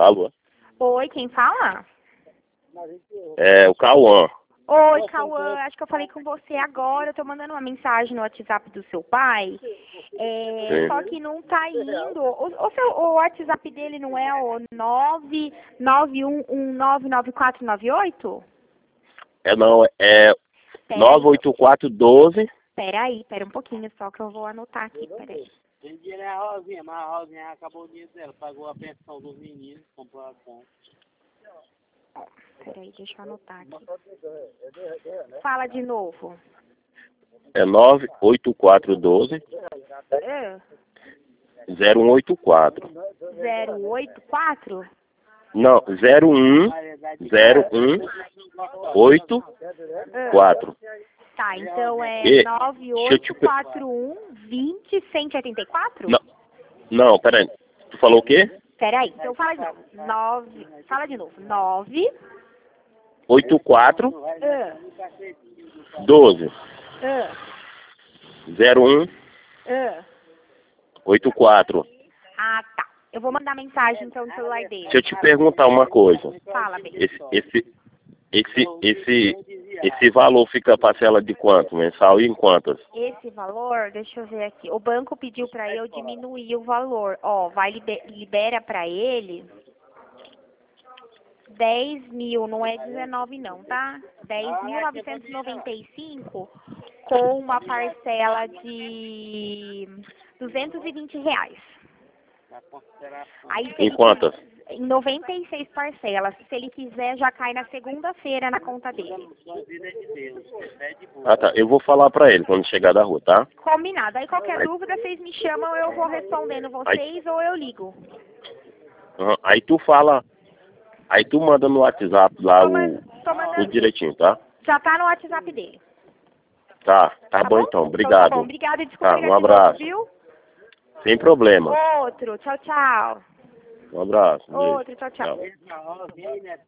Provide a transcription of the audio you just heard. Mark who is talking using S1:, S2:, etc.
S1: Alô?
S2: Oi, quem fala?
S1: É o Cauã.
S2: Oi, Cauã, acho que eu falei com você agora. Eu tô mandando uma mensagem no WhatsApp do seu pai.
S1: Sim.
S2: Só que não tá indo. O WhatsApp dele não é o 991199498?
S1: É não, é 98412.
S2: Pera um pouquinho só que eu vou anotar aqui, peraí.
S3: Tem dinheiro é a Rosinha, mas a Rosinha acabou o dinheiro dela, pagou a pensão dos meninos, comprou a conta.
S2: Peraí, deixa eu anotar aqui. Fala de novo.
S1: É 98412
S2: É,
S1: 0184.
S2: 084?
S1: Não, 0101884.
S2: Tá, então é
S1: E,
S2: 9841-20-184?
S1: Não, peraí. Tu falou o quê?
S2: Peraí, então fala de novo. Fala de novo. 9.
S1: 84 12 01 84.
S2: Ah, tá. Eu vou mandar mensagem então no celular dele.
S1: Deixa eu te perguntar uma coisa.
S2: Fala, bem.
S1: Esse valor fica parcela de quanto? Mensal e em quantas?
S2: Esse valor, deixa eu ver aqui. O banco pediu pra eu diminuir o valor. Ó, libera pra ele 10 mil, não é 19 não, tá? 10.995 com uma parcela de R$ 220. Aí,
S1: Em quantas?
S2: Em 96 parcelas. Se ele quiser, já cai na segunda-feira na conta dele.
S1: Ah, tá. Eu vou falar pra ele quando chegar da rua, tá?
S2: Combinado. Aí qualquer dúvida, vocês me chamam, eu vou respondendo vocês ou eu ligo.
S1: Aí tu fala. Aí tu manda no WhatsApp lá
S2: Tô mandando.
S1: o direitinho, tá?
S2: Já tá no WhatsApp dele.
S1: Tá bom então. Obrigado.
S2: Tá bom, obrigada e desculpa
S1: Tá,
S2: ligar
S1: um
S2: de novo,
S1: abraço.
S2: viu?
S1: Sem problema.
S2: Outro, tchau, tchau.
S1: Um abraço. Beijo.
S2: Outro, tchau, tchau.
S1: Tchau.